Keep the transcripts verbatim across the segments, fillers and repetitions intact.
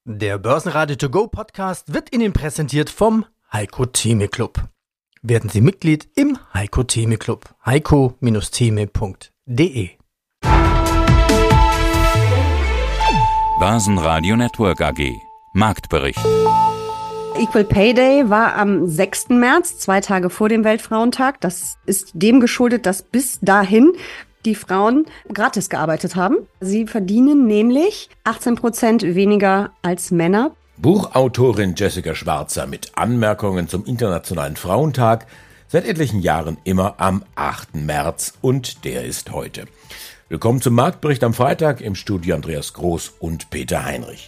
Der Börsenradio To Go Podcast wird Ihnen präsentiert vom Heiko Theme Club. Werden Sie Mitglied im Heiko Theme Club. heiko Theme punkt de. Börsenradio Network A G. Marktbericht. Equal Pay Day war am sechsten März, zwei Tage vor dem Weltfrauentag. Das ist dem geschuldet, dass bis dahin die Frauen gratis gearbeitet haben. Sie verdienen nämlich achtzehn Prozent weniger als Männer. Buchautorin Jessica Schwarzer mit Anmerkungen zum Internationalen Frauentag, seit etlichen Jahren immer am achten März und der ist heute. Willkommen zum Marktbericht am Freitag, im Studio Andreas Groß und Peter Heinrich.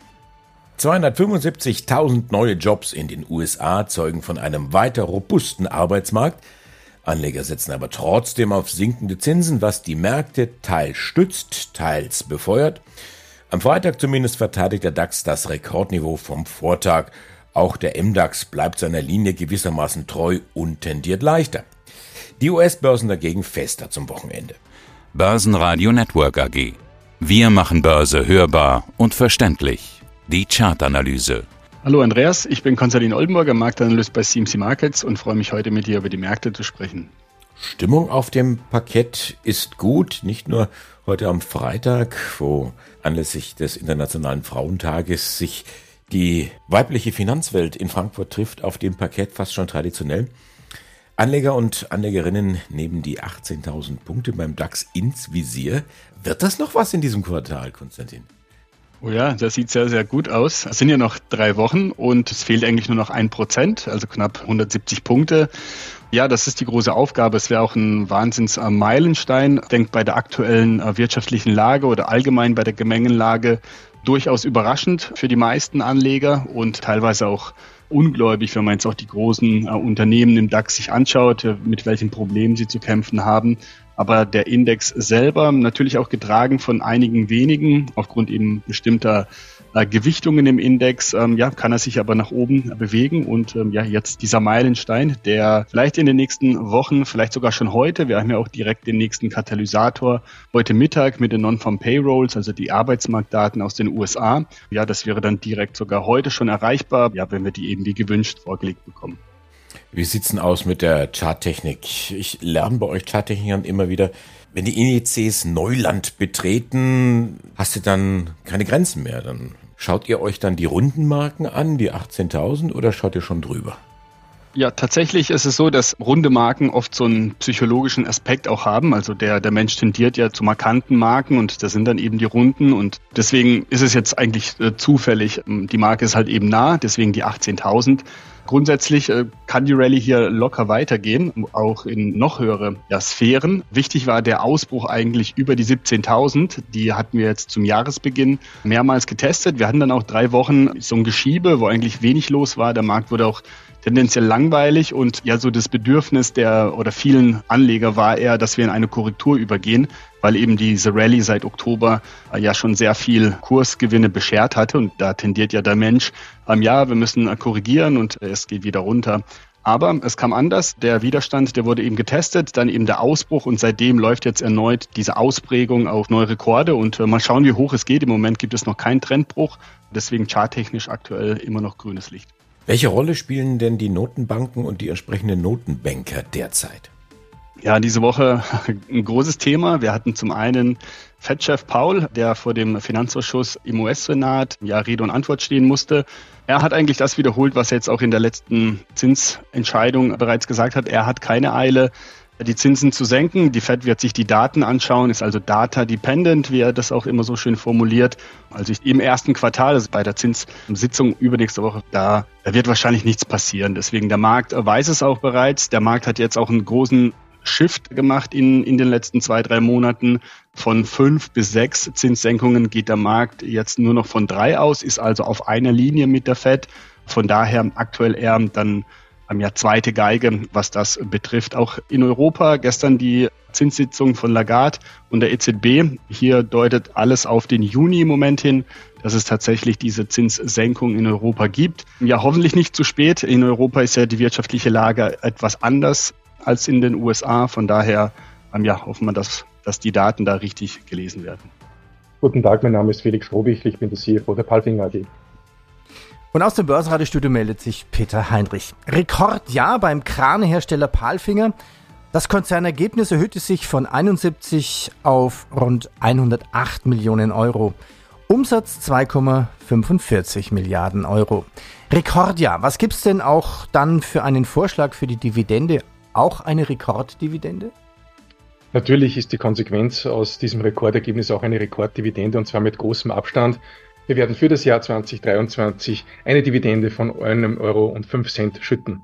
zweihundertfünfundsiebzigtausend neue Jobs in den U S A zeugen von einem weiter robusten Arbeitsmarkt. Anleger setzen aber trotzdem auf sinkende Zinsen, was die Märkte teils stützt, teils befeuert. Am Freitag zumindest verteidigt der DAX das Rekordniveau vom Vortag. Auch der M DAX bleibt seiner Linie gewissermaßen treu und tendiert leichter. Die U S-Börsen dagegen fester zum Wochenende. Börsenradio Network A G. Wir machen Börse hörbar und verständlich. Die Chartanalyse. Hallo Andreas, ich bin Konstantin Oldenburger, Marktanalyst bei C M C Markets und freue mich heute mit dir über die Märkte zu sprechen. Stimmung auf dem Parkett ist gut, nicht nur heute am Freitag, wo anlässlich des Internationalen Frauentages sich die weibliche Finanzwelt in Frankfurt trifft, auf dem Parkett fast schon traditionell. Anleger und Anlegerinnen nehmen die achtzehntausend Punkte beim DAX ins Visier. Wird das noch was in diesem Quartal, Konstantin? Oh ja, das sieht sehr, sehr gut aus. Es sind ja noch drei Wochen und es fehlt eigentlich nur noch ein Prozent, also knapp hundertsiebzig Punkte. Ja, das ist die große Aufgabe. Es wäre auch ein Wahnsinns-Meilenstein. Ich denke, bei der aktuellen wirtschaftlichen Lage oder allgemein bei der Gemengenlage durchaus überraschend für die meisten Anleger und teilweise auch ungläubig, wenn man jetzt auch die großen äh, Unternehmen im DAX sich anschaut, äh, mit welchen Problemen sie zu kämpfen haben. Aber der Index selber, natürlich auch getragen von einigen wenigen, aufgrund eben bestimmter äh, Gewichtungen im Index, ähm, ja, kann er sich aber nach oben bewegen. Und ähm, ja, jetzt dieser Meilenstein, der vielleicht in den nächsten Wochen, vielleicht sogar schon heute, wir haben ja auch direkt den nächsten Katalysator heute Mittag mit den Non-Farm Payrolls, also die Arbeitsmarktdaten aus den U S A. Ja, das wäre dann direkt sogar heute schon erreichbar, ja, wenn wir die eben wie gewünscht vorgelegt bekommen. Wie sieht's denn aus mit der Charttechnik? Ich lerne bei euch Charttechnikern immer wieder, wenn die Indizes Neuland betreten, hast du dann keine Grenzen mehr. Dann schaut ihr euch dann die Rundenmarken an, die achtzehntausend, oder schaut ihr schon drüber? Ja, tatsächlich ist es so, dass runde Marken oft so einen psychologischen Aspekt auch haben. Also der, der Mensch tendiert ja zu markanten Marken und das sind dann eben die runden. Und deswegen ist es jetzt eigentlich äh, zufällig. Die Marke ist halt eben nah, deswegen die achtzehntausend. Grundsätzlich äh, kann die Rallye hier locker weitergehen, auch in noch höhere ja, Sphären. Wichtig war der Ausbruch eigentlich über die siebzehntausend. Die hatten wir jetzt zum Jahresbeginn mehrmals getestet. Wir hatten dann auch drei Wochen so ein Geschiebe, wo eigentlich wenig los war. Der Markt wurde auch tendenziell langweilig und ja, so das Bedürfnis der oder vielen Anleger war eher, dass wir in eine Korrektur übergehen, weil eben diese Rallye seit Oktober äh, ja schon sehr viel Kursgewinne beschert hatte und da tendiert ja der Mensch, ähm, ja, wir müssen äh, korrigieren und äh, es geht wieder runter. Aber es kam anders, der Widerstand, der wurde eben getestet, dann eben der Ausbruch und seitdem läuft jetzt erneut diese Ausprägung auf neue Rekorde und äh, mal schauen, wie hoch es geht. Im Moment gibt es noch keinen Trendbruch, deswegen charttechnisch aktuell immer noch grünes Licht. Welche Rolle spielen denn die Notenbanken und die entsprechenden Notenbanker derzeit? Ja, diese Woche ein großes Thema. Wir hatten zum einen Fed-Chef Powell, der vor dem Finanzausschuss im U S-Senat ja Rede und Antwort stehen musste. Er hat eigentlich das wiederholt, was er jetzt auch in der letzten Zinsentscheidung bereits gesagt hat. Er hat keine Eile, die Zinsen zu senken. Die Fed wird sich die Daten anschauen, ist also data-dependent, wie er das auch immer so schön formuliert. Also im ersten Quartal, also bei der Zinssitzung übernächste Woche, da, da wird wahrscheinlich nichts passieren. Deswegen der Markt weiß es auch bereits. Der Markt hat jetzt auch einen großen Shift gemacht in, in den letzten zwei, drei Monaten. Von fünf bis sechs Zinssenkungen geht der Markt jetzt nur noch von drei aus, ist also auf einer Linie mit der Fed. Von daher aktuell eher dann am ja zweite Geige, was das betrifft. Auch in Europa gestern die Zinssitzung von Lagarde und der E Z B. Hier deutet alles auf den Juni im Moment hin, dass es tatsächlich diese Zinssenkung in Europa gibt. Ja, hoffentlich nicht zu spät. In Europa ist ja die wirtschaftliche Lage etwas anders als in den U S A. Von daher ja, hoffen wir, dass, dass die Daten da richtig gelesen werden. Guten Tag, mein Name ist Felix Frohbichel, ich bin der C F O der PALFINGER A G. Und aus dem Börsenradiostudio meldet sich Peter Heinrich. Rekordjahr beim Kranhersteller PALFINGER. Das Konzernergebnis erhöhte sich von einundsiebzig auf rund hundertacht Millionen Euro. Umsatz zwei Komma fünfundvierzig Milliarden Euro. Rekordjahr. Was gibt's denn auch dann für einen Vorschlag für die Dividende? Auch eine Rekorddividende? Natürlich ist die Konsequenz aus diesem Rekordergebnis auch eine Rekorddividende, und zwar mit großem Abstand. Wir werden für das Jahr zweitausenddreiundzwanzig eine Dividende von einem Euro und fünf Cent schütten.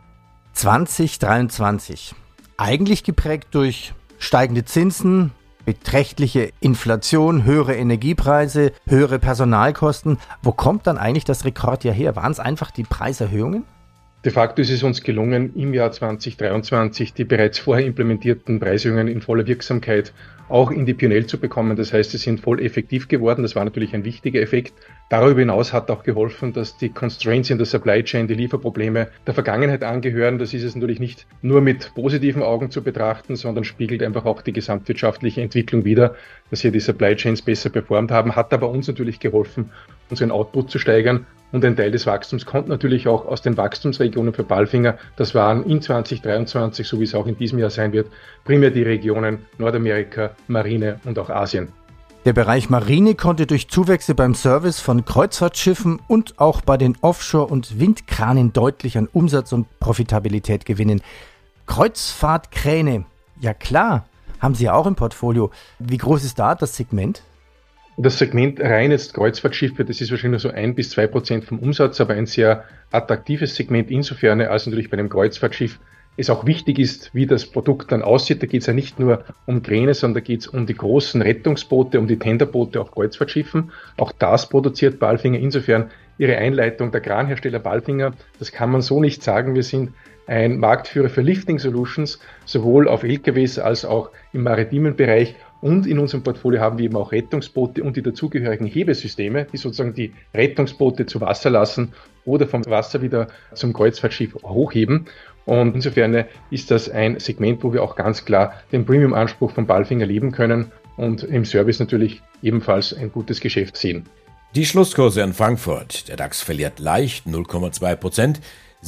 zwanzig dreiundzwanzig. Eigentlich geprägt durch steigende Zinsen, beträchtliche Inflation, höhere Energiepreise, höhere Personalkosten. Wo kommt dann eigentlich das Rekordjahr her? Waren es einfach die Preiserhöhungen? De facto ist es uns gelungen, im Jahr zweitausenddreiundzwanzig die bereits vorher implementierten Preiserhöhungen in voller Wirksamkeit auch in die P und L zu bekommen. Das heißt, sie sind voll effektiv geworden. Das war natürlich ein wichtiger Effekt. Darüber hinaus hat auch geholfen, dass die Constraints in der Supply Chain, die Lieferprobleme der Vergangenheit angehören. Das ist es natürlich nicht nur mit positiven Augen zu betrachten, sondern spiegelt einfach auch die gesamtwirtschaftliche Entwicklung wider, dass hier die Supply Chains besser performt haben, hat aber uns natürlich geholfen, unseren Output zu steigern. Und ein Teil des Wachstums kommt natürlich auch aus den Wachstumsregionen für PALFINGER. Das waren in zweitausenddreiundzwanzig, so wie es auch in diesem Jahr sein wird, primär die Regionen Nordamerika, Marine und auch Asien. Der Bereich Marine konnte durch Zuwächse beim Service von Kreuzfahrtschiffen und auch bei den Offshore- und Windkranen deutlich an Umsatz und Profitabilität gewinnen. Kreuzfahrtkräne, ja klar, haben Sie ja auch im Portfolio. Wie groß ist da das Segment? Das Segment reines Kreuzfahrtschiffe, das ist wahrscheinlich nur so ein bis zwei Prozent vom Umsatz, aber ein sehr attraktives Segment insofern, als natürlich bei einem Kreuzfahrtschiff es auch wichtig ist, wie das Produkt dann aussieht. Da geht es ja nicht nur um Kräne, sondern da geht es um die großen Rettungsboote, um die Tenderboote auf Kreuzfahrtschiffen. Auch das produziert PALFINGER. Insofern Ihre Einleitung, der Kranhersteller PALFINGER, das kann man so nicht sagen. Wir sind ein Marktführer für Lifting Solutions, sowohl auf L K Ws als auch im maritimen Bereich. Und in unserem Portfolio haben wir eben auch Rettungsboote und die dazugehörigen Hebesysteme, die sozusagen die Rettungsboote zu Wasser lassen oder vom Wasser wieder zum Kreuzfahrtschiff hochheben. Und insofern ist das ein Segment, wo wir auch ganz klar den Premium-Anspruch von PALFINGER leben können und im Service natürlich ebenfalls ein gutes Geschäft sehen. Die Schlusskurse in Frankfurt. Der DAX verliert leicht null Komma zwei Prozent,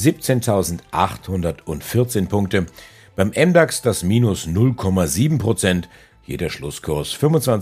siebzehntausendachthundertvierzehn Punkte. Beim M DAX das Minus null Komma sieben Prozent. Hier der Schlusskurs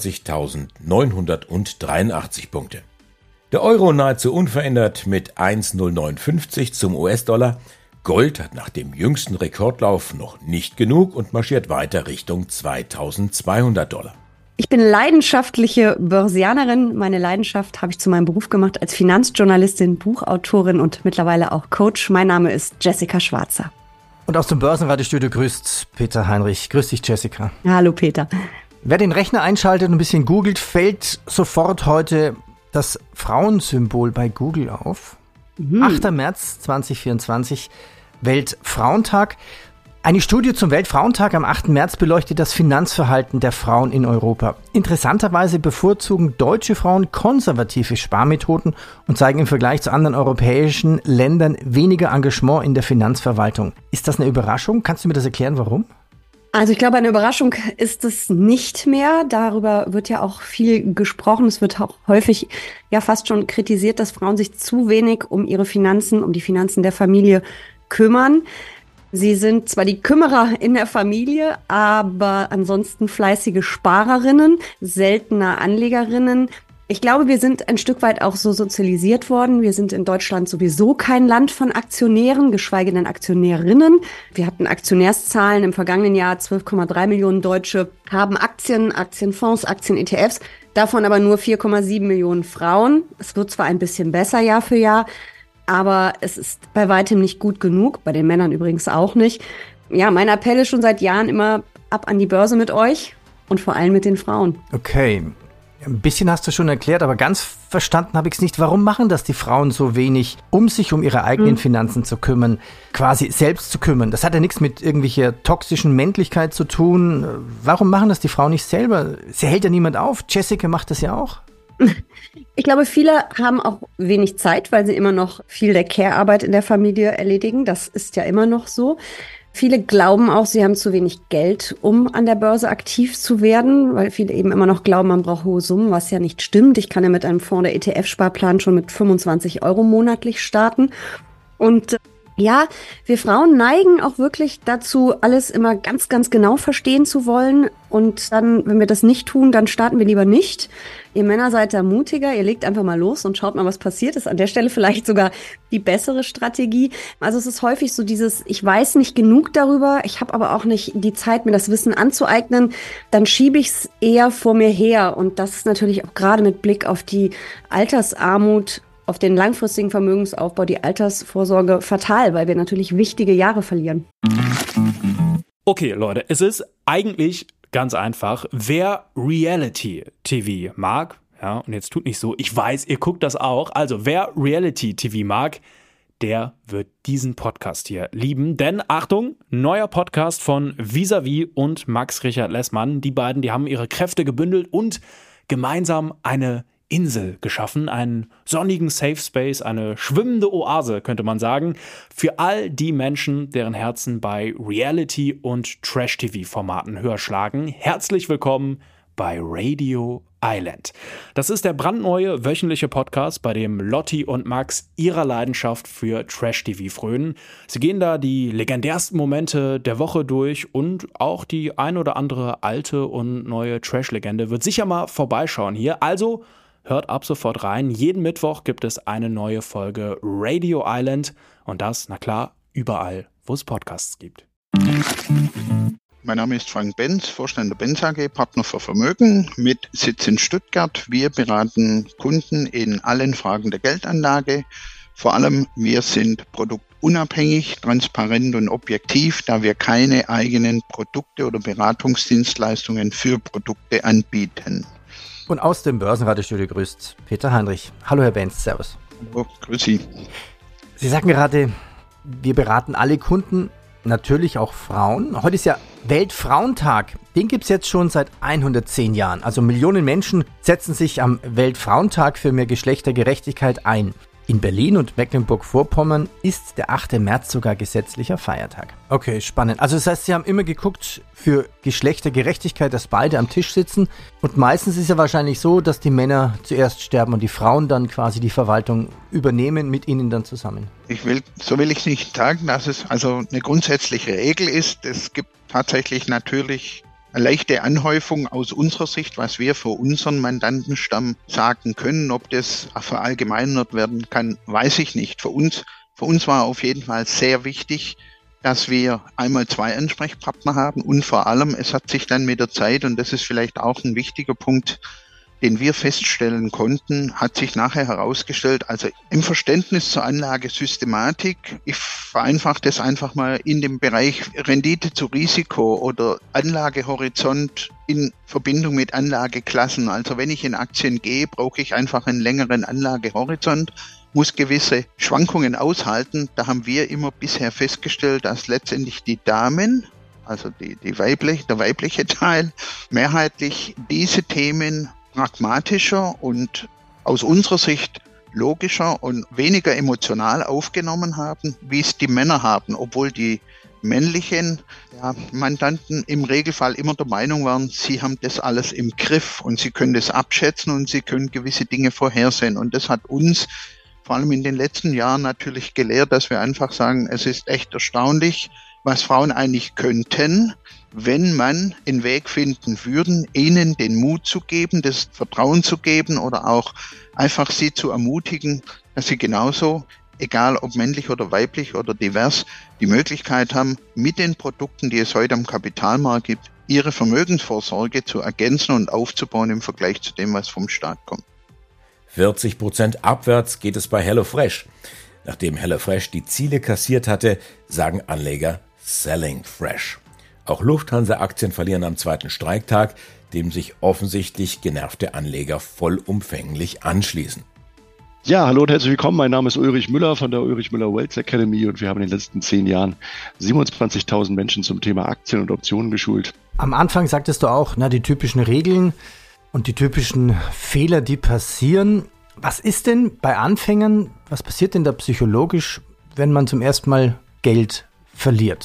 fünfundzwanzigtausendneunhundertdreiundachtzig Punkte. Der Euro nahezu unverändert mit eins Komma null neun fünfzig zum U S-Dollar. Gold hat nach dem jüngsten Rekordlauf noch nicht genug und marschiert weiter Richtung zweitausendzweihundert Dollar. Ich bin leidenschaftliche Börsianerin. Meine Leidenschaft habe ich zu meinem Beruf gemacht als Finanzjournalistin, Buchautorin und mittlerweile auch Coach. Mein Name ist Jessica Schwarzer. Und aus dem Börsenradiostudio grüßt Peter Heinrich. Grüß dich, Jessica. Hallo, Peter. Wer den Rechner einschaltet und ein bisschen googelt, fällt sofort heute das Frauensymbol bei Google auf. Mhm. achter März zweitausendvierundzwanzig, Weltfrauentag. Eine Studie zum Weltfrauentag am achten März beleuchtet das Finanzverhalten der Frauen in Europa. Interessanterweise bevorzugen deutsche Frauen konservative Sparmethoden und zeigen im Vergleich zu anderen europäischen Ländern weniger Engagement in der Finanzverwaltung. Ist das eine Überraschung? Kannst du mir das erklären, warum? Also ich glaube, eine Überraschung ist es nicht mehr. Darüber wird ja auch viel gesprochen. Es wird auch häufig ja fast schon kritisiert, dass Frauen sich zu wenig um ihre Finanzen, um die Finanzen der Familie kümmern. Sie sind zwar die Kümmerer in der Familie, aber ansonsten fleißige Sparerinnen, seltener Anlegerinnen. Ich glaube, wir sind ein Stück weit auch so sozialisiert worden. Wir sind in Deutschland sowieso kein Land von Aktionären, geschweige denn Aktionärinnen. Wir hatten Aktionärszahlen im vergangenen Jahr. zwölf Komma drei Millionen Deutsche haben Aktien, Aktienfonds, Aktien-E T Fs. Davon aber nur vier Komma sieben Millionen Frauen. Es wird zwar ein bisschen besser Jahr für Jahr, aber es ist bei weitem nicht gut genug, bei den Männern übrigens auch nicht. Ja, mein Appell ist schon seit Jahren immer ab an die Börse mit euch und vor allem mit den Frauen. Okay, ein bisschen hast du schon erklärt, aber ganz verstanden habe ich es nicht. Warum machen das die Frauen so wenig, um sich um ihre eigenen hm. Finanzen zu kümmern, quasi selbst zu kümmern? Das hat ja nichts mit irgendwelcher toxischen Männlichkeit zu tun. Warum machen das die Frauen nicht selber? Sie hält ja niemand auf. Jessica macht das ja auch. Ich glaube, viele haben auch wenig Zeit, weil sie immer noch viel der Care-Arbeit in der Familie erledigen. Das ist ja immer noch so. Viele glauben auch, sie haben zu wenig Geld, um an der Börse aktiv zu werden, weil viele eben immer noch glauben, man braucht hohe Summen, was ja nicht stimmt. Ich kann ja mit einem Fonds der E T F-Sparplan schon mit fünfundzwanzig Euro monatlich starten. Und ja, wir Frauen neigen auch wirklich dazu, alles immer ganz, ganz genau verstehen zu wollen. Und dann, wenn wir das nicht tun, dann starten wir lieber nicht. Ihr Männer seid da mutiger, ihr legt einfach mal los und schaut mal, was passiert. Ist an der Stelle vielleicht sogar die bessere Strategie. Also es ist häufig so dieses, ich weiß nicht genug darüber, ich habe aber auch nicht die Zeit, mir das Wissen anzueignen. Dann schiebe ich es eher vor mir her. Und das ist natürlich auch gerade mit Blick auf die Altersarmut, auf den langfristigen Vermögensaufbau, die Altersvorsorge fatal, weil wir natürlich wichtige Jahre verlieren. Okay, Leute, es ist eigentlich ganz einfach. Wer Reality-T V mag, ja, und jetzt tut nicht so, ich weiß, ihr guckt das auch, also wer Reality-T V mag, der wird diesen Podcast hier lieben. Denn, Achtung, neuer Podcast von Vis-a-vis und Max Richard Lessmann. Die beiden, die haben ihre Kräfte gebündelt und gemeinsam eine Insel geschaffen, einen sonnigen Safe Space, eine schwimmende Oase, könnte man sagen, für all die Menschen, deren Herzen bei Reality- und Trash-T V-Formaten höher schlagen. Herzlich willkommen bei Radio Island. Das ist der brandneue wöchentliche Podcast, bei dem Lotti und Max ihrer Leidenschaft für Trash-T V frönen. Sie gehen da die legendärsten Momente der Woche durch und auch die ein oder andere alte und neue Trash-Legende wird sicher mal vorbeischauen hier. Also hört ab sofort rein. Jeden Mittwoch gibt es eine neue Folge Radio Island und das, na klar, überall, wo es Podcasts gibt. Mein Name ist Frank Benz, Vorstand der Benz A G, Partner für Vermögen mit Sitz in Stuttgart. Wir beraten Kunden in allen Fragen der Geldanlage. Vor allem, wir sind produktunabhängig, transparent und objektiv, da wir keine eigenen Produkte oder Beratungsdienstleistungen für Produkte anbieten. Und aus dem Börsenradiostudio grüßt Peter Heinrich. Hallo Herr Benz, servus. Hallo, grüß Sie. Sie sagten gerade, wir beraten alle Kunden, natürlich auch Frauen. Heute ist ja Weltfrauentag. Den gibt es jetzt schon seit hundertzehn Jahren. Also Millionen Menschen setzen sich am Weltfrauentag für mehr Geschlechtergerechtigkeit ein. In Berlin und Mecklenburg-Vorpommern ist der achte März sogar gesetzlicher Feiertag. Okay, spannend. Also das heißt, Sie haben immer geguckt für Geschlechtergerechtigkeit, dass beide am Tisch sitzen. Und meistens ist ja wahrscheinlich so, dass die Männer zuerst sterben und die Frauen dann quasi die Verwaltung übernehmen, mit ihnen dann zusammen. Ich will, so will ich nicht sagen, dass es also eine grundsätzliche Regel ist. Es gibt tatsächlich natürlich eine leichte Anhäufung aus unserer Sicht, was wir für unseren Mandantenstamm sagen können. Ob das verallgemeinert werden kann, weiß ich nicht. Für uns, für uns war auf jeden Fall sehr wichtig, dass wir einmal zwei Ansprechpartner haben und vor allem, es hat sich dann mit der Zeit, und das ist vielleicht auch ein wichtiger Punkt, den wir feststellen konnten, hat sich nachher herausgestellt, also im Verständnis zur Anlagesystematik, ich vereinfache das einfach mal in dem Bereich Rendite zu Risiko oder Anlagehorizont in Verbindung mit Anlageklassen. Also wenn ich in Aktien gehe, brauche ich einfach einen längeren Anlagehorizont, muss gewisse Schwankungen aushalten. Da haben wir immer bisher festgestellt, dass letztendlich die Damen, also die, die weibliche, der weibliche Teil, mehrheitlich diese Themen pragmatischer und aus unserer Sicht logischer und weniger emotional aufgenommen haben, wie es die Männer haben, obwohl die männlichen ja, Mandanten im Regelfall immer der Meinung waren, sie haben das alles im Griff und sie können das abschätzen und sie können gewisse Dinge vorhersehen. Und das hat uns vor allem in den letzten Jahren natürlich gelehrt, dass wir einfach sagen, es ist echt erstaunlich, was Frauen eigentlich könnten, wenn man einen Weg finden würden, ihnen den Mut zu geben, das Vertrauen zu geben oder auch einfach sie zu ermutigen, dass sie genauso, egal ob männlich oder weiblich oder divers, die Möglichkeit haben, mit den Produkten, die es heute am Kapitalmarkt gibt, ihre Vermögensvorsorge zu ergänzen und aufzubauen im Vergleich zu dem, was vom Staat kommt. vierzig Prozent abwärts geht es bei HelloFresh. Nachdem HelloFresh die Ziele kassiert hatte, sagen Anleger Selling Fresh. Auch Lufthansa-Aktien verlieren am zweiten Streiktag, dem sich offensichtlich genervte Anleger vollumfänglich anschließen. Ja, hallo und herzlich willkommen. Mein Name ist Ulrich Müller von der Ulrich Müller Wealth Academy und wir haben in den letzten zehn Jahren siebenundzwanzigtausend Menschen zum Thema Aktien und Optionen geschult. Am Anfang sagtest du auch, na, die typischen Regeln und die typischen Fehler, die passieren. Was ist denn bei Anfängern, was passiert denn da psychologisch, wenn man zum ersten Mal Geld verliert?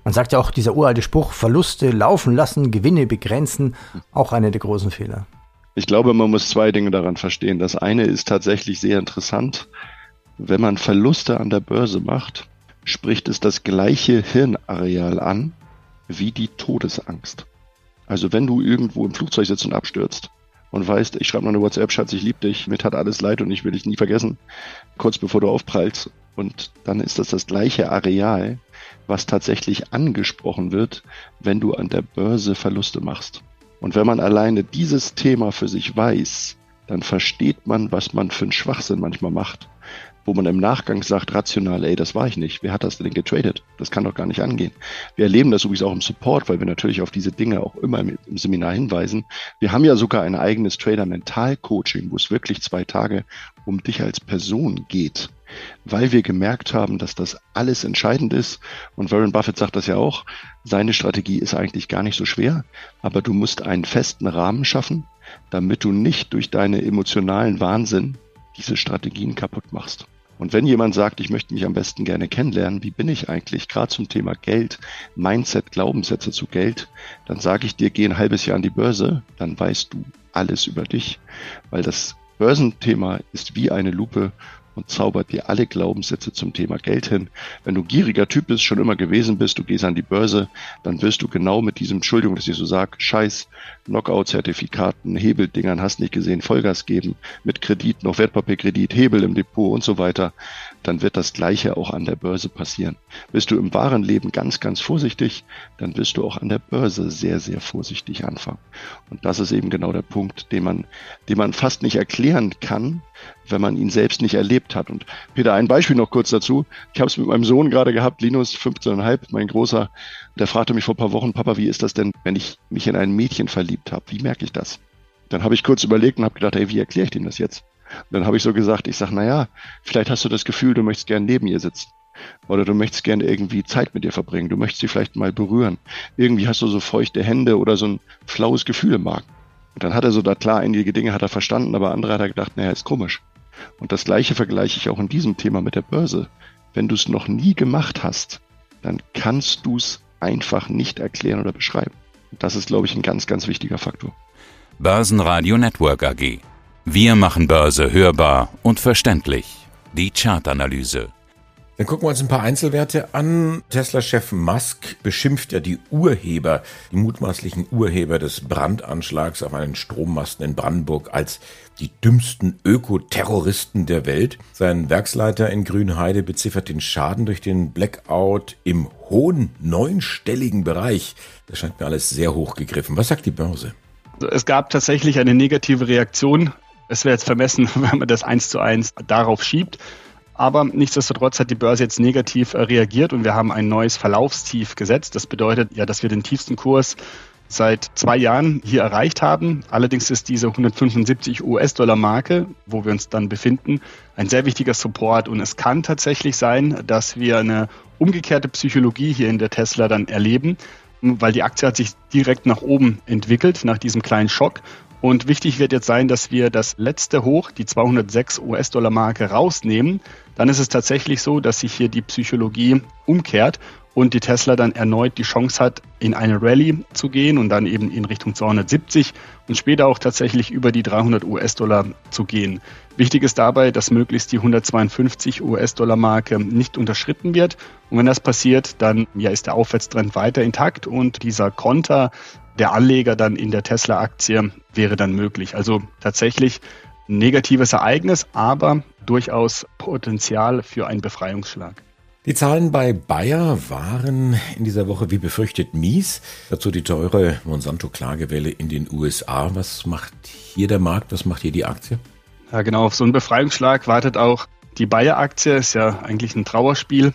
Man sagt ja auch, dieser uralte Spruch, Verluste laufen lassen, Gewinne begrenzen, auch einer der großen Fehler. Ich glaube, man muss zwei Dinge daran verstehen. Das eine ist tatsächlich sehr interessant. Wenn man Verluste an der Börse macht, spricht es das gleiche Hirnareal an wie die Todesangst. Also wenn du irgendwo im Flugzeug sitzt und abstürzt und weißt, ich schreibe noch eine WhatsApp, Schatz, ich liebe dich, mir tat alles leid und ich will dich nie vergessen, kurz bevor du aufprallst, und dann ist das das gleiche Areal, was tatsächlich angesprochen wird, wenn du an der Börse Verluste machst. Und wenn man alleine dieses Thema für sich weiß, dann versteht man, was man für einen Schwachsinn manchmal macht. Wo man im Nachgang sagt, rational, ey, das war ich nicht. Wer hat das denn getradet? Das kann doch gar nicht angehen. Wir erleben das übrigens auch im Support, weil wir natürlich auf diese Dinge auch immer im, im Seminar hinweisen. Wir haben ja sogar ein eigenes Trader-Mental-Coaching, wo es wirklich zwei Tage um dich als Person geht, weil wir gemerkt haben, dass das alles entscheidend ist. Und Warren Buffett sagt das ja auch, seine Strategie ist eigentlich gar nicht so schwer, aber du musst einen festen Rahmen schaffen, damit du nicht durch deine emotionalen Wahnsinn diese Strategien kaputt machst. Und wenn jemand sagt, ich möchte mich am besten gerne kennenlernen, wie bin ich eigentlich, gerade zum Thema Geld, Mindset, Glaubenssätze zu Geld, dann sage ich dir, geh ein halbes Jahr an die Börse, dann weißt du alles über dich, weil das Börsenthema ist wie eine Lupe und zaubert dir alle Glaubenssätze zum Thema Geld hin. Wenn du gieriger Typ bist, schon immer gewesen bist, du gehst an die Börse, dann wirst du genau mit diesem, Entschuldigung, dass ich so sage, Scheiß, Knockout-Zertifikaten, Hebeldingern, hast nicht gesehen, Vollgas geben, mit Kredit, noch Wertpapierkredit, Hebel im Depot und so weiter, dann wird das Gleiche auch an der Börse passieren. Bist du im wahren Leben ganz, ganz vorsichtig, dann wirst du auch an der Börse sehr, sehr vorsichtig anfangen. Und das ist eben genau der Punkt, den man, den man fast nicht erklären kann, wenn man ihn selbst nicht erlebt hat. Und Peter, ein Beispiel noch kurz dazu. Ich habe es mit meinem Sohn gerade gehabt, Linus, fünfzehn Komma fünf, mein Großer, der fragte mich vor ein paar Wochen, Papa, wie ist das denn, wenn ich mich in ein Mädchen verliebt habe? Wie merke ich das? Dann habe ich kurz überlegt und habe gedacht, hey, wie erkläre ich dem das jetzt? Und dann habe ich so gesagt, ich sage, naja, vielleicht hast du das Gefühl, du möchtest gern neben ihr sitzen. Oder du möchtest gerne irgendwie Zeit mit ihr verbringen. Du möchtest sie vielleicht mal berühren. Irgendwie hast du so feuchte Hände oder so ein flaues Gefühl im Magen. Und dann hat er so, da klar, einige Dinge hat er verstanden, aber andere hat er gedacht, naja, ist komisch. Und das Gleiche vergleiche ich auch in diesem Thema mit der Börse. Wenn du es noch nie gemacht hast, dann kannst du es einfach nicht erklären oder beschreiben. Und das ist, glaube ich, ein ganz, ganz wichtiger Faktor. Börsenradio Network A G. Wir machen Börse hörbar und verständlich. Die Chartanalyse. Dann gucken wir uns ein paar Einzelwerte an. Tesla-Chef Musk beschimpft ja die Urheber, die mutmaßlichen Urheber des Brandanschlags auf einen Strommasten in Brandenburg als die dümmsten Ökoterroristen der Welt. Sein Werksleiter in Grünheide beziffert den Schaden durch den Blackout im hohen neunstelligen Bereich. Das scheint mir alles sehr hoch gegriffen. Was sagt die Börse? Es gab tatsächlich eine negative Reaktion. Es wäre jetzt vermessen, wenn man das eins zu eins darauf schiebt. Aber nichtsdestotrotz hat die Börse jetzt negativ reagiert und wir haben ein neues Verlaufstief gesetzt. Das bedeutet ja, dass wir den tiefsten Kurs seit zwei Jahren hier erreicht haben. Allerdings ist diese hundertfünfundsiebzig US-Dollar-Marke, wo wir uns dann befinden, ein sehr wichtiger Support. Und es kann tatsächlich sein, dass wir eine umgekehrte Psychologie hier in der Tesla dann erleben, weil die Aktie hat sich direkt nach oben entwickelt, nach diesem kleinen Schock. Und wichtig wird jetzt sein, dass wir das letzte Hoch, die zweihundertsechs US-Dollar-Marke, rausnehmen. Dann ist es tatsächlich so, dass sich hier die Psychologie umkehrt und die Tesla dann erneut die Chance hat, in eine Rallye zu gehen und dann eben in Richtung zweihundertsiebzig und später auch tatsächlich über die dreihundert US-Dollar zu gehen. Wichtig ist dabei, dass möglichst die hundertzweiundfünfzig US-Dollar-Marke nicht unterschritten wird. Und wenn das passiert, dann ja, ist der Aufwärtstrend weiter intakt und dieser Konter der Anleger dann in der Tesla-Aktie wäre dann möglich. Also tatsächlich ein negatives Ereignis, aber durchaus Potenzial für einen Befreiungsschlag. Die Zahlen bei Bayer waren in dieser Woche wie befürchtet mies. Dazu die teure Monsanto-Klagewelle in den U S A. Was macht hier der Markt? Was macht hier die Aktie? Ja, genau, auf so einen Befreiungsschlag wartet auch die Bayer-Aktie. Ist ja eigentlich ein Trauerspiel.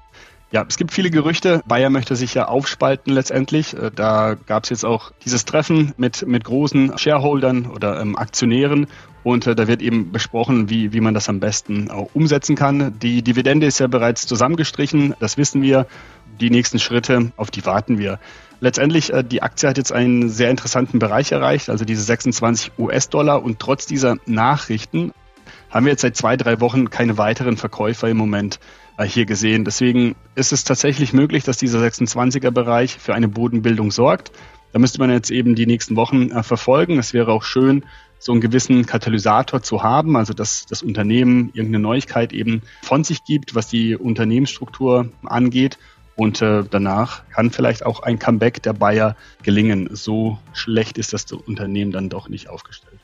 Ja, es gibt viele Gerüchte. Bayer möchte sich ja aufspalten letztendlich. Da gab es jetzt auch dieses Treffen mit, mit großen Shareholdern oder ähm, Aktionären. Und äh, da wird eben besprochen, wie, wie man das am besten auch umsetzen kann. Die Dividende ist ja bereits zusammengestrichen. Das wissen wir. Die nächsten Schritte, auf die warten wir. Letztendlich, äh, die Aktie hat jetzt einen sehr interessanten Bereich erreicht, also diese sechsundzwanzig US-Dollar. Und trotz dieser Nachrichten haben wir jetzt seit zwei, drei Wochen keine weiteren Verkäufer im Moment äh, hier gesehen. Deswegen ist es tatsächlich möglich, dass dieser sechsundzwanziger-Bereich für eine Bodenbildung sorgt. Da müsste man jetzt eben die nächsten Wochen äh, verfolgen. Es wäre auch schön, so einen gewissen Katalysator zu haben, also dass das Unternehmen irgendeine Neuigkeit eben von sich gibt, was die Unternehmensstruktur angeht. Und äh, danach kann vielleicht auch ein Comeback der Bayer gelingen. So schlecht ist das Unternehmen dann doch nicht aufgestellt.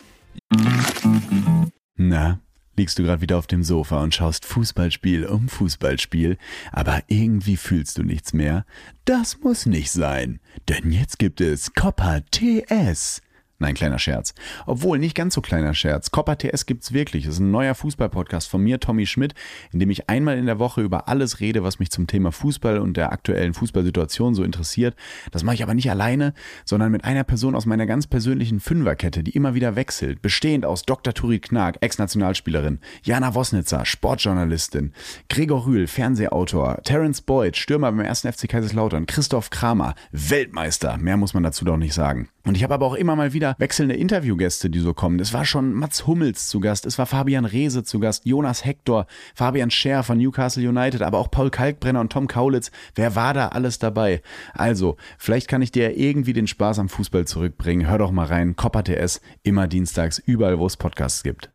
Na, liegst du gerade wieder auf dem Sofa und schaust Fußballspiel um Fußballspiel, aber irgendwie fühlst du nichts mehr? Das muss nicht sein, denn jetzt gibt es Copper T S. Nein, kleiner Scherz. Obwohl, nicht ganz so kleiner Scherz. Copper T S gibt's wirklich. Das ist ein neuer Fußball-Podcast von mir, Tommy Schmidt, in dem ich einmal in der Woche über alles rede, was mich zum Thema Fußball und der aktuellen Fußballsituation so interessiert. Das mache ich aber nicht alleine, sondern mit einer Person aus meiner ganz persönlichen Fünferkette, die immer wieder wechselt. Bestehend aus Doktor Turit Knag, Ex-Nationalspielerin, Jana Wosnitzer, Sportjournalistin, Gregor Rühl, Fernsehautor, Terence Boyd, Stürmer beim ersten F C Kaiserslautern, Christoph Kramer, Weltmeister. Mehr muss man dazu doch nicht sagen. Und ich habe aber auch immer mal wieder wechselnde Interviewgäste, die so kommen. Es war schon Mats Hummels zu Gast, es war Fabian Reese zu Gast, Jonas Hector, Fabian Scher von Newcastle United, aber auch Paul Kalkbrenner und Tom Kaulitz. Wer war da alles dabei? Also, vielleicht kann ich dir irgendwie den Spaß am Fußball zurückbringen. Hör doch mal rein, Copper T S, immer dienstags, überall, wo es Podcasts gibt.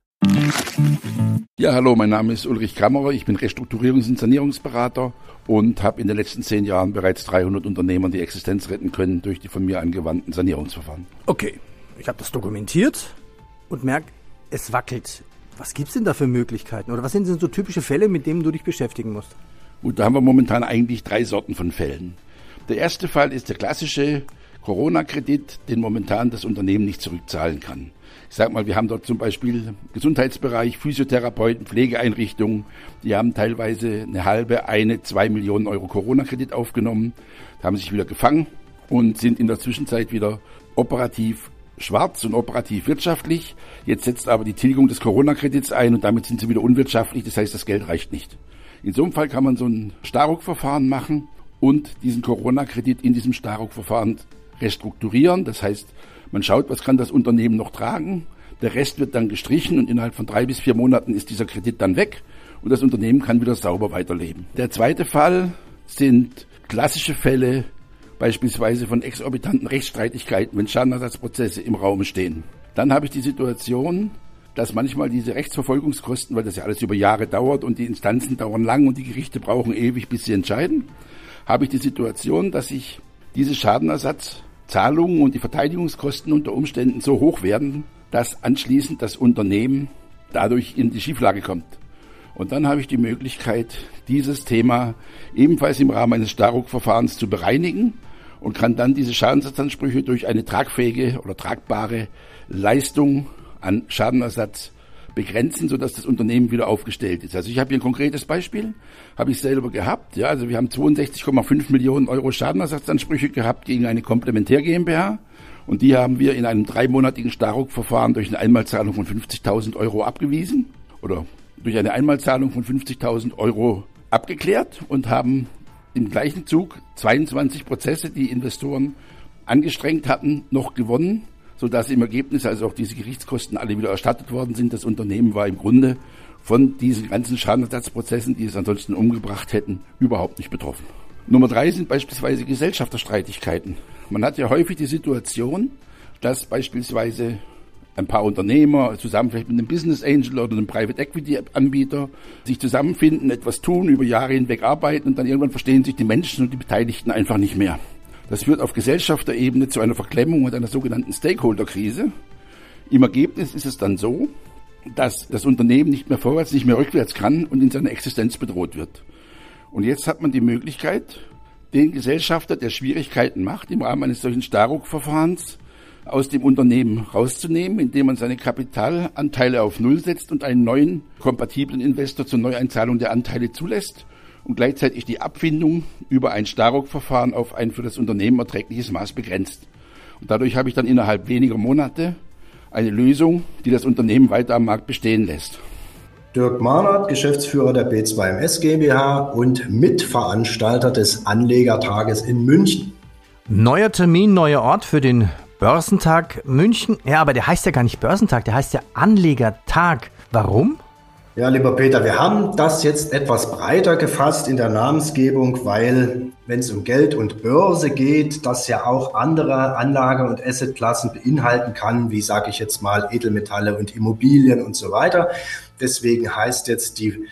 Ja, hallo, mein Name ist Ulrich Kammerer, ich bin Restrukturierungs- und Sanierungsberater und habe in den letzten zehn Jahren bereits dreihundert Unternehmern die Existenz retten können durch die von mir angewandten Sanierungsverfahren. Okay, ich habe das dokumentiert und merke, es wackelt. Was gibt's denn da für Möglichkeiten? Oder was sind denn so typische Fälle, mit denen du dich beschäftigen musst? Gut, da haben wir momentan eigentlich drei Sorten von Fällen. Der erste Fall ist der klassische Corona-Kredit, den momentan das Unternehmen nicht zurückzahlen kann. Ich sag mal, wir haben dort zum Beispiel Gesundheitsbereich, Physiotherapeuten, Pflegeeinrichtungen, die haben teilweise eine halbe, eine, zwei Millionen Euro Corona-Kredit aufgenommen, haben sich wieder gefangen und sind in der Zwischenzeit wieder operativ schwarz und operativ wirtschaftlich. Jetzt setzt aber die Tilgung des Corona-Kredits ein und damit sind sie wieder unwirtschaftlich, das heißt, das Geld reicht nicht. In so einem Fall kann man so ein Starrückverfahren machen und diesen Corona-Kredit in diesem Starrückverfahren restrukturieren, das heißt, man schaut, was kann das Unternehmen noch tragen, der Rest wird dann gestrichen und innerhalb von drei bis vier Monaten ist dieser Kredit dann weg und das Unternehmen kann wieder sauber weiterleben. Der zweite Fall sind klassische Fälle, beispielsweise von exorbitanten Rechtsstreitigkeiten, wenn Schadenersatzprozesse im Raum stehen. Dann habe ich die Situation, dass manchmal diese Rechtsverfolgungskosten, weil das ja alles über Jahre dauert und die Instanzen dauern lang und die Gerichte brauchen ewig, bis sie entscheiden, habe ich die Situation, dass ich diese Schadenersatzzahlungen und die Verteidigungskosten unter Umständen so hoch werden, dass anschließend das Unternehmen dadurch in die Schieflage kommt. Und dann habe ich die Möglichkeit, dieses Thema ebenfalls im Rahmen eines Starrückverfahrens zu bereinigen und kann dann diese Schadensersatzansprüche durch eine tragfähige oder tragbare Leistung an Schadenersatz begrenzen, sodass das Unternehmen wieder aufgestellt ist. Also ich habe hier ein konkretes Beispiel, habe ich selber gehabt. Ja, also wir haben zweiundsechzig Komma fünf Millionen Euro Schadenersatzansprüche gehabt gegen eine Komplementär GmbH und die haben wir in einem dreimonatigen Starrückverfahren durch eine Einmalzahlung von fünfzigtausend Euro abgewiesen oder durch eine Einmalzahlung von fünfzigtausend Euro abgeklärt und haben im gleichen Zug zweiundzwanzig Prozesse, die Investoren angestrengt hatten, noch gewonnen, sodass im Ergebnis also auch diese Gerichtskosten alle wieder erstattet worden sind. Das Unternehmen war im Grunde von diesen ganzen Schadenersatzprozessen, die es ansonsten umgebracht hätten, überhaupt nicht betroffen. Nummer drei sind beispielsweise Gesellschafterstreitigkeiten. Man hat ja häufig die Situation, dass beispielsweise ein paar Unternehmer zusammen vielleicht mit einem Business Angel oder einem Private Equity Anbieter sich zusammenfinden, etwas tun, über Jahre hinweg arbeiten und dann irgendwann verstehen sich die Menschen und die Beteiligten einfach nicht mehr. Das führt auf Gesellschafterebene zu einer Verklemmung und einer sogenannten Stakeholder-Krise. Im Ergebnis ist es dann so, dass das Unternehmen nicht mehr vorwärts, nicht mehr rückwärts kann und in seiner Existenz bedroht wird. Und jetzt hat man die Möglichkeit, den Gesellschafter, der Schwierigkeiten macht, im Rahmen eines solchen Starrückverfahrens aus dem Unternehmen rauszunehmen, indem man seine Kapitalanteile auf Null setzt und einen neuen, kompatiblen Investor zur Neueinzahlung der Anteile zulässt und gleichzeitig die Abfindung über ein Starrückverfahren auf ein für das Unternehmen erträgliches Maß begrenzt. Und dadurch habe ich dann innerhalb weniger Monate eine Lösung, die das Unternehmen weiter am Markt bestehen lässt. Dirk Mahnert, Geschäftsführer der B zwei M S GmbH und Mitveranstalter des Anlegertages in München. Neuer Termin, neuer Ort für den Börsentag München. Ja, aber der heißt ja gar nicht Börsentag, der heißt ja Anlegertag. Warum? Ja, lieber Peter, wir haben das jetzt etwas breiter gefasst in der Namensgebung, weil, wenn es um Geld und Börse geht, das ja auch andere Anlage- und Assetklassen beinhalten kann, wie sage ich jetzt mal Edelmetalle und Immobilien und so weiter. Deswegen heißt jetzt die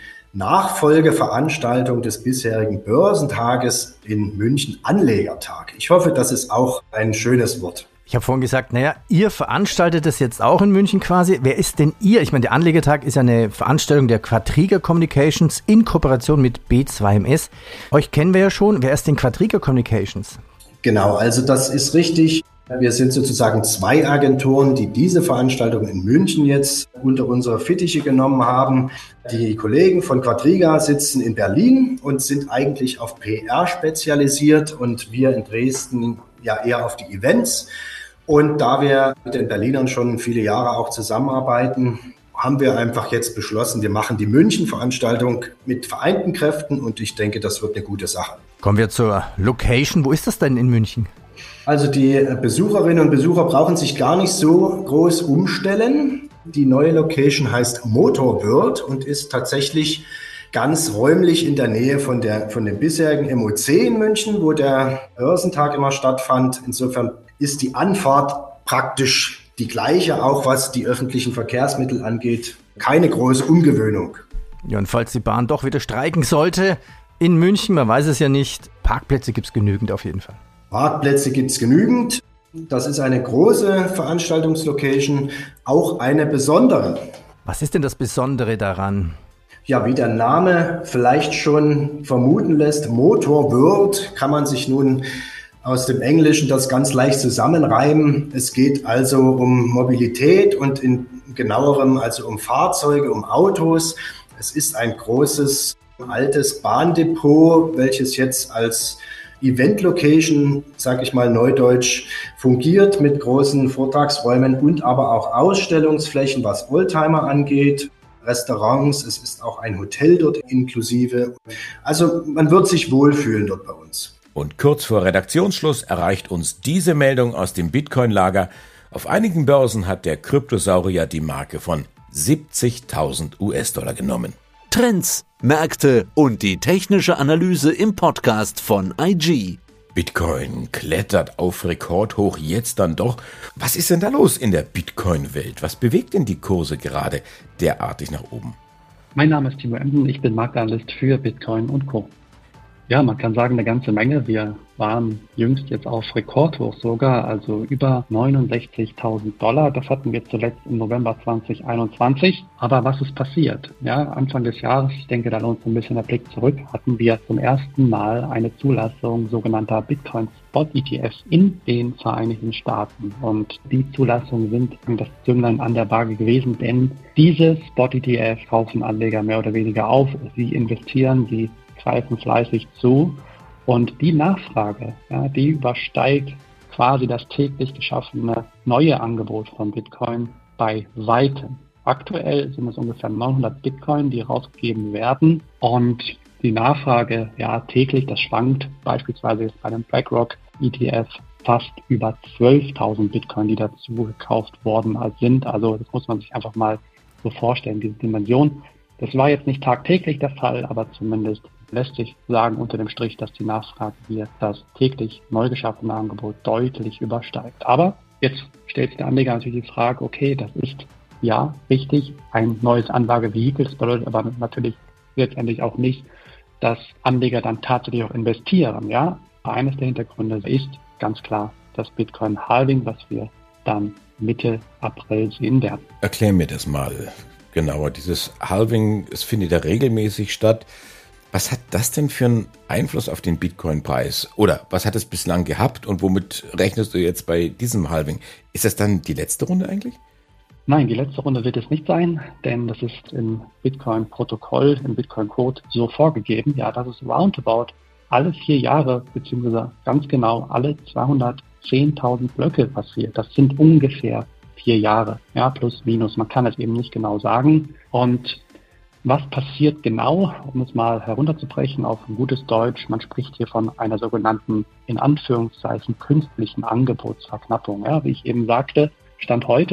Nachfolgeveranstaltung des bisherigen Börsentages in München Anlegertag. Ich hoffe, das ist auch ein schönes Wort. Ich habe vorhin gesagt, naja, ihr veranstaltet es jetzt auch in München quasi. Wer ist denn ihr? Ich meine, der Anlegertag ist ja eine Veranstaltung der Quadriga Communications in Kooperation mit B zwei M S. Euch kennen wir ja schon. Wer ist denn Quadriga Communications? Genau, also das ist richtig. Wir sind sozusagen zwei Agenturen, die diese Veranstaltung in München jetzt unter unsere Fittiche genommen haben. Die Kollegen von Quadriga sitzen in Berlin und sind eigentlich auf P R spezialisiert und wir in Dresden ja eher auf die Events. Und da wir mit den Berlinern schon viele Jahre auch zusammenarbeiten, haben wir einfach jetzt beschlossen, wir machen die München-Veranstaltung mit vereinten Kräften und ich denke, das wird eine gute Sache. Kommen wir zur Location. Wo ist das denn in München? Also die Besucherinnen und Besucher brauchen sich gar nicht so groß umstellen. Die neue Location heißt Motorworld und ist tatsächlich ganz räumlich in der Nähe von der von dem bisherigen M O C in München, wo der Börsentag immer stattfand. Insofern ist die Anfahrt praktisch die gleiche, auch was die öffentlichen Verkehrsmittel angeht. Keine große Umgewöhnung. Ja, und falls die Bahn doch wieder streiken sollte in München, man weiß es ja nicht, Parkplätze gibt es genügend auf jeden Fall. Parkplätze gibt es genügend. Das ist eine große Veranstaltungslocation, auch eine besondere. Was ist denn das Besondere daran? Ja, wie der Name vielleicht schon vermuten lässt, Motorworld, kann man sich nun aus dem Englischen das ganz leicht zusammenreimen. Es geht also um Mobilität und in genauerem also um Fahrzeuge, um Autos. Es ist ein großes, altes Bahndepot, welches jetzt als Event-Location, sage ich mal neudeutsch, fungiert mit großen Vortragsräumen und aber auch Ausstellungsflächen, was Oldtimer angeht. Restaurants, es ist auch ein Hotel dort inklusive. Also man wird sich wohlfühlen dort bei uns. Und kurz vor Redaktionsschluss erreicht uns diese Meldung aus dem Bitcoin-Lager. Auf einigen Börsen hat der Kryptosaurier die Marke von siebzigtausend U S-Dollar genommen. Trends, Märkte und die technische Analyse im Podcast von I G. Bitcoin klettert auf Rekordhoch jetzt dann doch. Was ist denn da los in der Bitcoin-Welt? Was bewegt denn die Kurse gerade derartig nach oben? Mein Name ist Timo Emden, ich bin Marktanalyst für Bitcoin und Co. Ja, man kann sagen, eine ganze Menge. Wir waren jüngst jetzt auf Rekordhoch sogar, also über neunundsechzigtausend Dollar. Das hatten wir zuletzt im November zwanzig einundzwanzig. Aber was ist passiert? Ja, Anfang des Jahres, ich denke, da lohnt so ein bisschen der Blick zurück, hatten wir zum ersten Mal eine Zulassung sogenannter Bitcoin Spot E T Fs in den Vereinigten Staaten. Und die Zulassungen sind das Zünglein an der Waage gewesen, denn diese Spot E T Fs kaufen Anleger mehr oder weniger auf. Sie investieren, sie greifen fleißig zu und die Nachfrage, ja, die übersteigt quasi das täglich geschaffene neue Angebot von Bitcoin bei weitem. Aktuell sind es ungefähr neunhundert Bitcoin, die rausgegeben werden und die Nachfrage, ja, täglich, das schwankt, beispielsweise bei dem BlackRock E T F fast über zwölftausend Bitcoin, die dazu gekauft worden sind. Also das muss man sich einfach mal so vorstellen, diese Dimension. Das war jetzt nicht tagtäglich der Fall, aber zumindest lässt sich sagen unter dem Strich, dass die Nachfrage hier das täglich neu geschaffene Angebot deutlich übersteigt. Aber jetzt stellt sich der Anleger natürlich die Frage, okay, das ist ja richtig, ein neues Anlagevehikel, das bedeutet aber natürlich letztendlich auch nicht, dass Anleger dann tatsächlich auch investieren. Ja, eines der Hintergründe ist ganz klar das Bitcoin-Halving, was wir dann Mitte April sehen werden. Erklär mir das mal genauer. Dieses Halving, es findet ja regelmäßig statt. Was hat das denn für einen Einfluss auf den Bitcoin-Preis? Oder was hat es bislang gehabt und womit rechnest du jetzt bei diesem Halving? Ist das dann die letzte Runde eigentlich? Nein, die letzte Runde wird es nicht sein, denn das ist im Bitcoin-Protokoll, im Bitcoin-Code so vorgegeben, ja, dass es roundabout alle vier Jahre, beziehungsweise ganz genau alle zweihundertzehntausend Blöcke passiert. Das sind ungefähr vier Jahre, ja, plus, minus. Man kann es eben nicht genau sagen. Und was passiert genau, um es mal herunterzubrechen auf ein gutes Deutsch? Man spricht hier von einer sogenannten, in Anführungszeichen, künstlichen Angebotsverknappung. Ja, wie ich eben sagte, Stand heute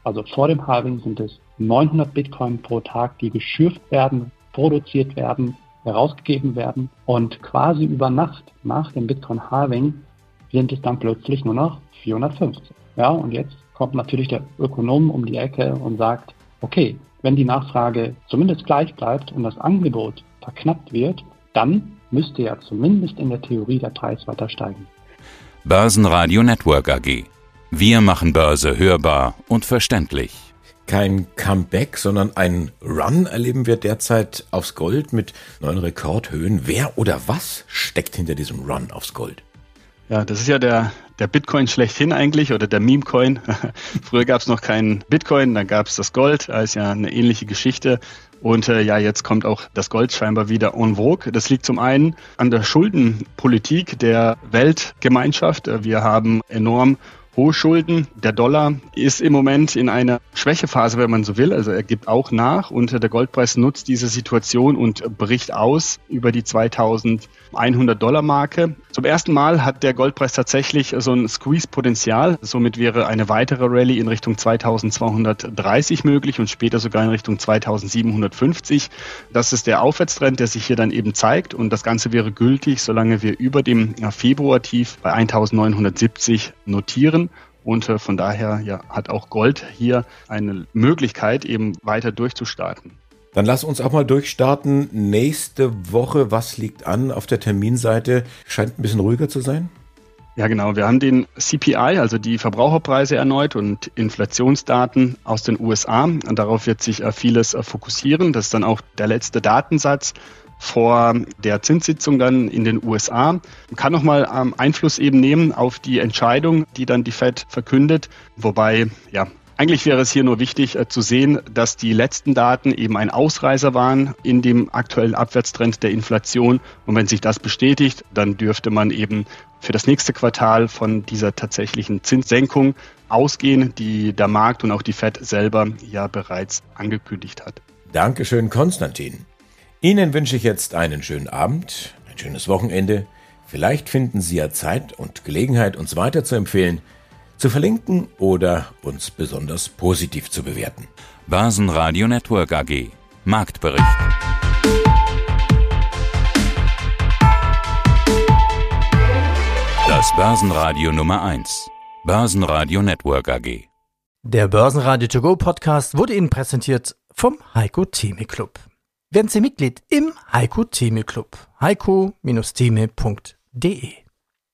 Also vor dem Halving sind es neunhundert Bitcoin pro Tag, die geschürft werden, produziert werden, herausgegeben werden. Und quasi über Nacht nach dem Bitcoin-Halving sind es dann plötzlich nur noch vierhundertfünfzig. Ja, und jetzt kommt natürlich der Ökonom um die Ecke und sagt, okay, wenn die Nachfrage zumindest gleich bleibt und das Angebot verknappt wird, dann müsste ja zumindest in der Theorie der Preis weiter steigen. Börsenradio Network A G. Wir machen Börse hörbar und verständlich. Kein Comeback, sondern ein Run erleben wir derzeit aufs Gold mit neuen Rekordhöhen. Wer oder was steckt hinter diesem Run aufs Gold? Ja, das ist ja der, der Bitcoin schlechthin eigentlich oder der Meme-Coin. Früher gab es noch keinen Bitcoin, dann gab es das Gold. Da ist ja eine ähnliche Geschichte. Und äh, ja, jetzt kommt auch das Gold scheinbar wieder en vogue. Das liegt zum einen an der Schuldenpolitik der Weltgemeinschaft. Wir haben enorm hohe Schulden. Der Dollar ist im Moment in einer Schwächephase, wenn man so will. Also er gibt auch nach und der Goldpreis nutzt diese Situation und bricht aus über die zweitausendeinhundert Dollar Marke. Zum ersten Mal hat der Goldpreis tatsächlich so ein Squeeze-Potenzial. Somit wäre eine weitere Rallye in Richtung zweitausendzweihundertdreißig möglich und später sogar in Richtung zweitausendsiebenhundertfünfzig. Das ist der Aufwärtstrend, der sich hier dann eben zeigt und das Ganze wäre gültig, solange wir über dem Februar-Tief bei eintausendneunhundertsiebzig notieren. Und äh, von daher ja, hat auch Gold hier eine Möglichkeit, eben weiter durchzustarten. Dann lass uns auch mal durchstarten. Nächste Woche, was liegt an auf der Terminseite? Scheint ein bisschen ruhiger zu sein? Ja, genau. Wir haben den C P I, also die Verbraucherpreise erneut und Inflationsdaten aus den U S A. Und darauf wird sich äh, vieles äh, fokussieren. Das ist dann auch der letzte Datensatz vor der Zinssitzung dann in den U S A. Man kann nochmal ähm, Einfluss eben nehmen auf die Entscheidung, die dann die Fed verkündet. Wobei, ja, eigentlich wäre es hier nur wichtig äh, zu sehen, dass die letzten Daten eben ein Ausreißer waren in dem aktuellen Abwärtstrend der Inflation. Und wenn sich das bestätigt, dann dürfte man eben für das nächste Quartal von dieser tatsächlichen Zinssenkung ausgehen, die der Markt und auch die Fed selber ja bereits angekündigt hat. Dankeschön, Konstantin. Ihnen wünsche ich jetzt einen schönen Abend, ein schönes Wochenende. Vielleicht finden Sie ja Zeit und Gelegenheit, uns weiter zu empfehlen, zu verlinken oder uns besonders positiv zu bewerten. Börsenradio Network A G. Marktbericht. Das Börsenradio Nummer eins. Börsenradio Network A G. Der Börsenradio To Go Podcast wurde Ihnen präsentiert vom Heiko Theme Club. Werden Sie Mitglied im Heiko Theme Club. heiko Theme punkt de